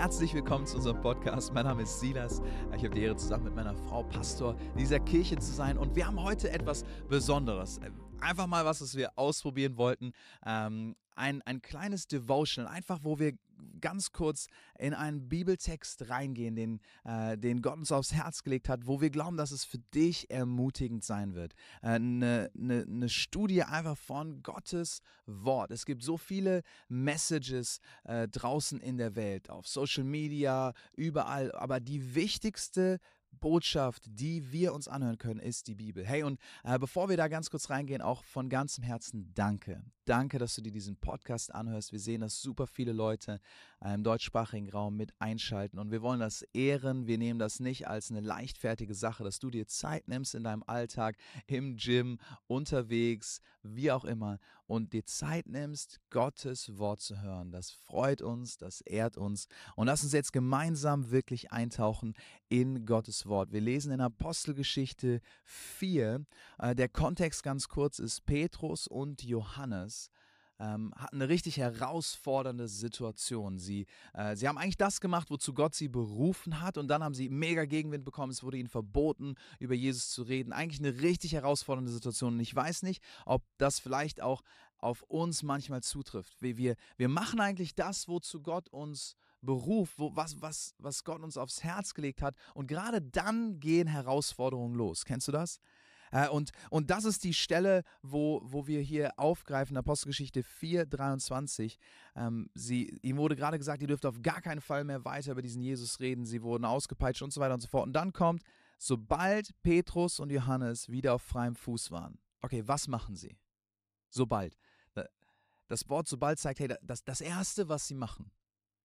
herzlich willkommen zu unserem Podcast. Mein Name ist Silas. Ich habe die Ehre, zusammen mit meiner Frau Pastor dieser Kirche zu sein. Und wir haben heute etwas Besonderes. Einfach mal was wir ausprobieren wollten. Ein kleines Devotional, einfach wo wir ganz kurz in einen Bibeltext reingehen, den Gott uns aufs Herz gelegt hat, wo wir glauben, dass es für dich ermutigend sein wird. Eine Studie einfach von Gottes Wort. Es gibt so viele Messages draußen in der Welt, auf Social Media, überall, aber die wichtigste Botschaft, die wir uns anhören können, ist die Bibel. Hey, und bevor wir da ganz kurz reingehen, auch von ganzem Herzen danke. Danke, dass du dir diesen Podcast anhörst. Wir sehen, dass super viele Leute im deutschsprachigen Raum mit einschalten und wir wollen das ehren. Wir nehmen das nicht als eine leichtfertige Sache, dass du dir Zeit nimmst in deinem Alltag, im Gym, unterwegs, wie auch immer und dir Zeit nimmst, Gottes Wort zu hören. Das freut uns, das ehrt uns und lass uns jetzt gemeinsam wirklich eintauchen in Gottes Wort. Wir lesen in Apostelgeschichte 4. Der Kontext ganz kurz ist, Petrus und Johannes hatten eine richtig herausfordernde Situation. Sie haben eigentlich das gemacht, wozu Gott sie berufen hat und dann haben sie mega Gegenwind bekommen. Es wurde ihnen verboten, über Jesus zu reden. Eigentlich eine richtig herausfordernde Situation und ich weiß nicht, ob das vielleicht auch auf uns manchmal zutrifft. Wir machen eigentlich das, wozu Gott uns beruft, was Gott uns aufs Herz gelegt hat und gerade dann gehen Herausforderungen los. Kennst du das? Und das ist die Stelle, wo wir hier aufgreifen, Apostelgeschichte 4,23. Ihm wurde gerade gesagt, ihr dürft auf gar keinen Fall mehr weiter über diesen Jesus reden. Sie wurden ausgepeitscht und so weiter und so fort. Und dann kommt, sobald Petrus und Johannes wieder auf freiem Fuß waren. Okay, was machen sie? Sobald. Das Wort sobald zeigt, hey, das Erste, was sie machen.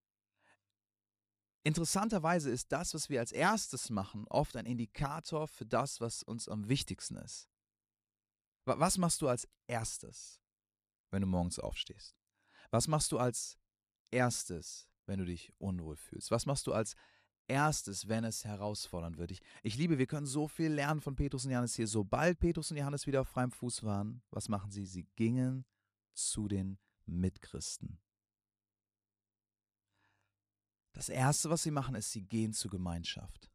Interessanterweise ist das, was wir als erstes machen, oft ein Indikator für das, was uns am wichtigsten ist. Was machst du als erstes, wenn du morgens aufstehst? Was machst du als erstes, wenn du dich unwohl fühlst? Was machst du als erstes, wenn es herausfordernd wird? Ich liebe, wir können so viel lernen von Petrus und Johannes hier. Sobald Petrus und Johannes wieder auf freiem Fuß waren, was machen sie? Sie gingen zu den Mitchristen. Das Erste, was sie machen, ist, sie gehen zur Gemeinschaft.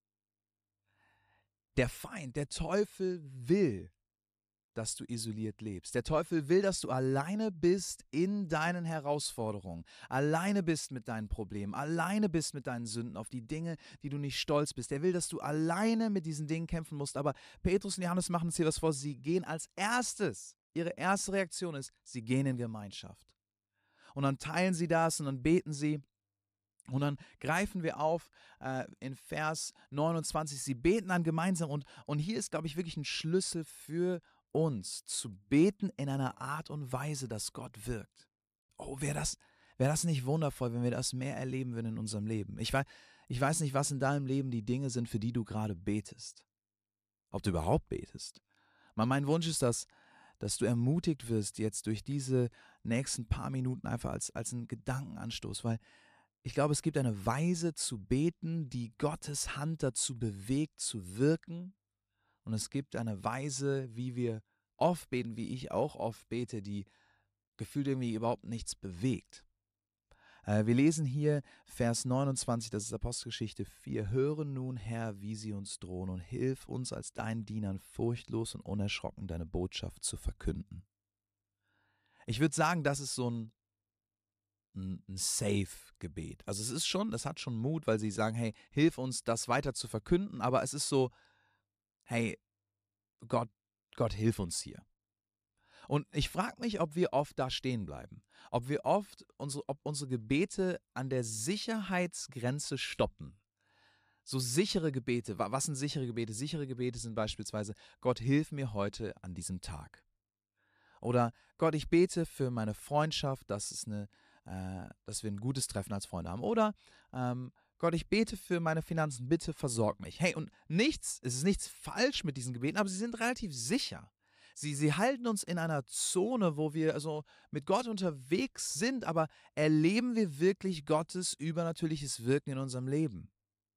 Der Feind, der Teufel will, dass du isoliert lebst. Der Teufel will, dass du alleine bist in deinen Herausforderungen, alleine bist mit deinen Problemen, alleine bist mit deinen Sünden, auf die Dinge, die du nicht stolz bist. Er will, dass du alleine mit diesen Dingen kämpfen musst. Aber Petrus und Johannes machen uns hier was vor. Sie gehen als erstes. Ihre erste Reaktion ist, sie gehen in Gemeinschaft. Und dann teilen sie das und dann beten sie. Und dann greifen wir auf in Vers 29, sie beten dann gemeinsam und hier ist, glaube ich, wirklich ein Schlüssel für uns, zu beten in einer Art und Weise, dass Gott wirkt. Oh, wäre das nicht wundervoll, wenn wir das mehr erleben würden in unserem Leben. Ich weiß nicht, was in deinem Leben die Dinge sind, für die du gerade betest. Ob du überhaupt betest. Mein Wunsch ist, dass du ermutigt wirst jetzt durch diese nächsten paar Minuten einfach als einen Gedankenanstoß, weil ich glaube, es gibt eine Weise zu beten, die Gottes Hand dazu bewegt, zu wirken. Und es gibt eine Weise, wie wir oft beten, wie ich auch oft bete, die gefühlt irgendwie überhaupt nichts bewegt. Wir lesen hier Vers 29, das ist Apostelgeschichte 4. Höre nun, Herr, wie sie uns drohen und hilf uns als deinen Dienern furchtlos und unerschrocken deine Botschaft zu verkünden. Ich würde sagen, das ist so ein Safe-Gebet. Also das hat schon Mut, weil sie sagen, hey, hilf uns, das weiter zu verkünden, aber es ist so, hey, Gott, hilf uns hier. Und ich frage mich, ob wir oft da stehen bleiben, ob unsere Gebete an der Sicherheitsgrenze stoppen. So sichere Gebete, was sind sichere Gebete? Sichere Gebete sind beispielsweise, Gott, hilf mir heute an diesem Tag. Oder Gott, ich bete für meine Freundschaft, dass wir ein gutes Treffen als Freunde haben. Oder Gott, ich bete für meine Finanzen, bitte versorg mich. Hey, und es ist nichts falsch mit diesen Gebeten, aber sie sind relativ sicher. Sie halten uns in einer Zone, wo wir also mit Gott unterwegs sind, aber erleben wir wirklich Gottes übernatürliches Wirken in unserem Leben?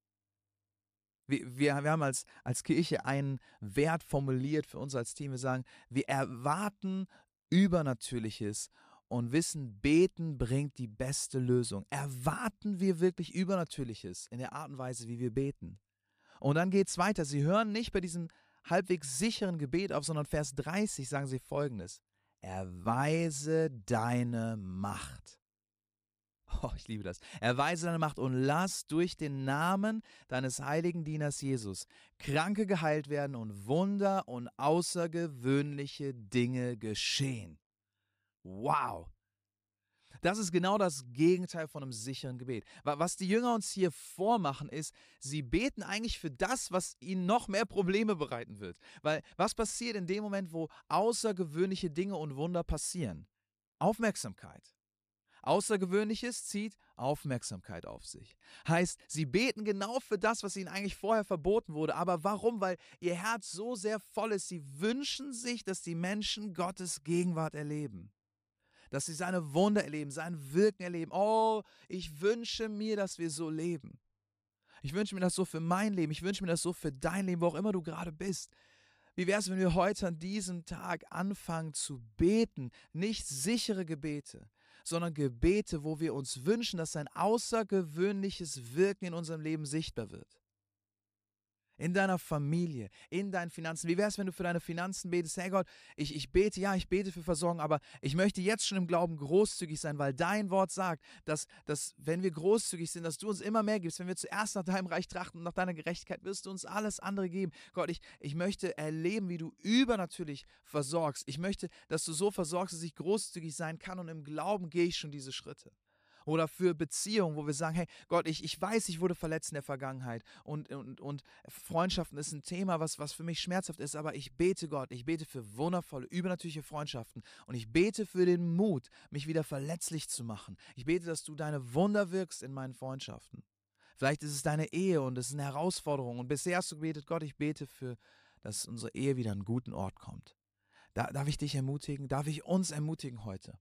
Wir haben als Kirche einen Wert formuliert für uns als Team. Wir sagen, wir erwarten Übernatürliches und wissen, beten bringt die beste Lösung. Erwarten wir wirklich Übernatürliches in der Art und Weise, wie wir beten? Und dann geht es weiter. Sie hören nicht bei diesem halbwegs sicheren Gebet auf, sondern Vers 30 sagen sie Folgendes: Erweise deine Macht. Oh, ich liebe das. Erweise deine Macht und lass durch den Namen deines heiligen Dieners Jesus Kranke geheilt werden und Wunder und außergewöhnliche Dinge geschehen. Wow! Das ist genau das Gegenteil von einem sicheren Gebet. Was die Jünger uns hier vormachen, ist, sie beten eigentlich für das, was ihnen noch mehr Probleme bereiten wird. Weil was passiert in dem Moment, wo außergewöhnliche Dinge und Wunder passieren? Aufmerksamkeit. Außergewöhnliches zieht Aufmerksamkeit auf sich. Heißt, sie beten genau für das, was ihnen eigentlich vorher verboten wurde. Aber warum? Weil ihr Herz so sehr voll ist. Sie wünschen sich, dass die Menschen Gottes Gegenwart erleben. Dass sie seine Wunder erleben, sein Wirken erleben. Oh, ich wünsche mir, dass wir so leben. Ich wünsche mir das so für mein Leben. Ich wünsche mir das so für dein Leben, wo auch immer du gerade bist. Wie wäre es, wenn wir heute an diesem Tag anfangen zu beten? Nicht sichere Gebete, sondern Gebete, wo wir uns wünschen, dass ein außergewöhnliches Wirken in unserem Leben sichtbar wird. In deiner Familie, in deinen Finanzen. Wie wäre es, wenn du für deine Finanzen betest? Hey Gott, ich bete, ja, ich bete für Versorgung, aber ich möchte jetzt schon im Glauben großzügig sein, weil dein Wort sagt, dass wenn wir großzügig sind, dass du uns immer mehr gibst. Wenn wir zuerst nach deinem Reich trachten und nach deiner Gerechtigkeit, wirst du uns alles andere geben. Gott, ich möchte erleben, wie du übernatürlich versorgst. Ich möchte, dass du so versorgst, dass ich großzügig sein kann, und im Glauben gehe ich schon diese Schritte. Oder für Beziehungen, wo wir sagen, hey Gott, ich weiß, ich wurde verletzt in der Vergangenheit und Freundschaften ist ein Thema, was für mich schmerzhaft ist, aber ich bete Gott, ich bete für wundervolle, übernatürliche Freundschaften und ich bete für den Mut, mich wieder verletzlich zu machen. Ich bete, dass du deine Wunder wirkst in meinen Freundschaften. Vielleicht ist es deine Ehe und es ist eine Herausforderung und bisher hast du gebetet, Gott, ich bete für, dass unsere Ehe wieder an einen guten Ort kommt. Darf ich dich ermutigen? Darf ich uns ermutigen heute?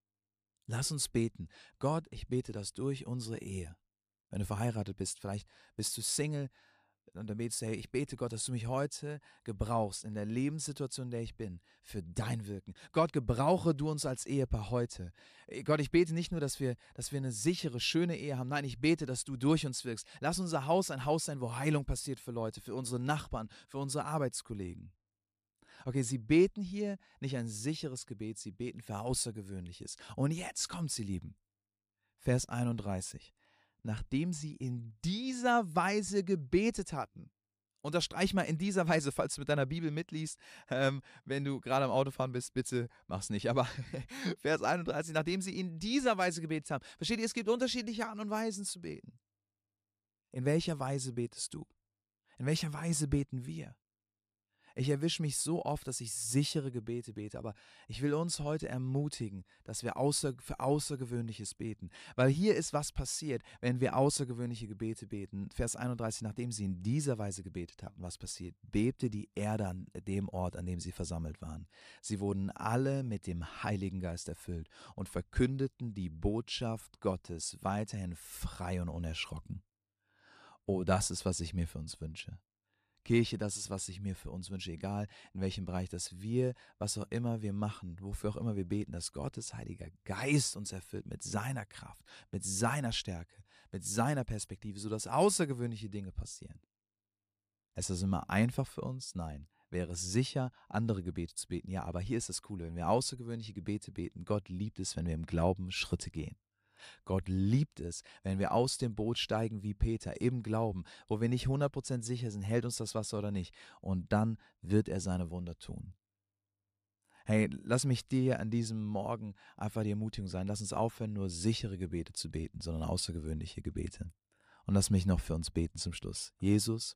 Lass uns beten. Gott, ich bete das durch unsere Ehe. Wenn du verheiratet bist, vielleicht bist du Single, und dann betest du, hey, ich bete Gott, dass du mich heute gebrauchst in der Lebenssituation, in der ich bin, für dein Wirken. Gott, gebrauche du uns als Ehepaar heute. Gott, ich bete nicht nur, dass wir eine sichere, schöne Ehe haben. Nein, ich bete, dass du durch uns wirkst. Lass unser Haus ein Haus sein, wo Heilung passiert für Leute, für unsere Nachbarn, für unsere Arbeitskollegen. Okay, sie beten hier nicht ein sicheres Gebet, sie beten für Außergewöhnliches. Und jetzt kommt sie, Lieben. Vers 31. Nachdem sie in dieser Weise gebetet hatten, unterstreich mal in dieser Weise, falls du mit deiner Bibel mitliest, wenn du gerade am Autofahren bist, bitte mach's nicht. Aber Vers 31, nachdem sie in dieser Weise gebetet haben. Versteht ihr, es gibt unterschiedliche Arten und Weisen zu beten. In welcher Weise betest du? In welcher Weise beten wir? Ich erwische mich so oft, dass ich sichere Gebete bete, aber ich will uns heute ermutigen, dass wir für Außergewöhnliches beten. Weil hier ist was passiert, wenn wir außergewöhnliche Gebete beten. Vers 31, nachdem sie in dieser Weise gebetet hatten, was passiert? Bebte die Erde an dem Ort, an dem sie versammelt waren. Sie wurden alle mit dem Heiligen Geist erfüllt und verkündeten die Botschaft Gottes weiterhin frei und unerschrocken. Oh, das ist, was ich mir für uns wünsche. Kirche, das ist, was ich mir für uns wünsche, egal in welchem Bereich, dass wir, was auch immer wir machen, wofür auch immer wir beten, dass Gottes Heiliger Geist uns erfüllt mit seiner Kraft, mit seiner Stärke, mit seiner Perspektive, sodass außergewöhnliche Dinge passieren. Ist das immer einfach für uns? Nein. Wäre es sicher, andere Gebete zu beten? Ja, aber hier ist das Coole, wenn wir außergewöhnliche Gebete beten, Gott liebt es, wenn wir im Glauben Schritte gehen. Gott liebt es, wenn wir aus dem Boot steigen wie Peter, im Glauben, wo wir nicht 100% sicher sind, hält uns das Wasser oder nicht. Und dann wird er seine Wunder tun. Hey, lass mich dir an diesem Morgen einfach die Ermutigung sein. Lass uns aufhören, nur sichere Gebete zu beten, sondern außergewöhnliche Gebete. Und lass mich noch für uns beten zum Schluss. Jesus,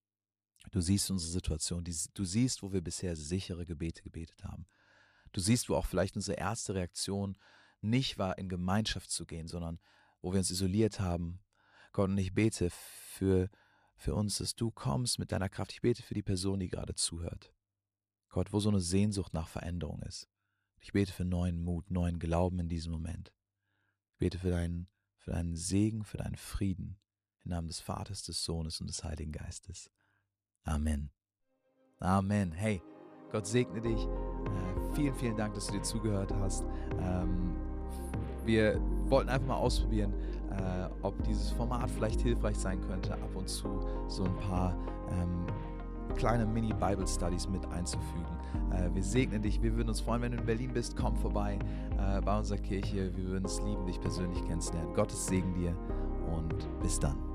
du siehst unsere Situation, du siehst, wo wir bisher sichere Gebete gebetet haben. Du siehst, wo auch vielleicht unsere erste Reaktion nicht war, in Gemeinschaft zu gehen, sondern wo wir uns isoliert haben. Gott, und ich bete für uns, dass du kommst mit deiner Kraft. Ich bete für die Person, die gerade zuhört. Gott, wo so eine Sehnsucht nach Veränderung ist. Ich bete für neuen Mut, neuen Glauben in diesem Moment. Ich bete für deinen Segen, für deinen Frieden. Im Namen des Vaters, des Sohnes und des Heiligen Geistes. Amen. Amen. Hey, Gott segne dich. Vielen, vielen Dank, dass du dir zugehört hast. wir wollten einfach mal ausprobieren, ob dieses Format vielleicht hilfreich sein könnte, ab und zu so ein paar kleine Mini-Bible-Studies mit einzufügen. Wir segnen dich, wir würden uns freuen, wenn du in Berlin bist, komm vorbei bei unserer Kirche, wir würden es lieben, dich persönlich kennenzulernen. Gottes Segen dir und bis dann.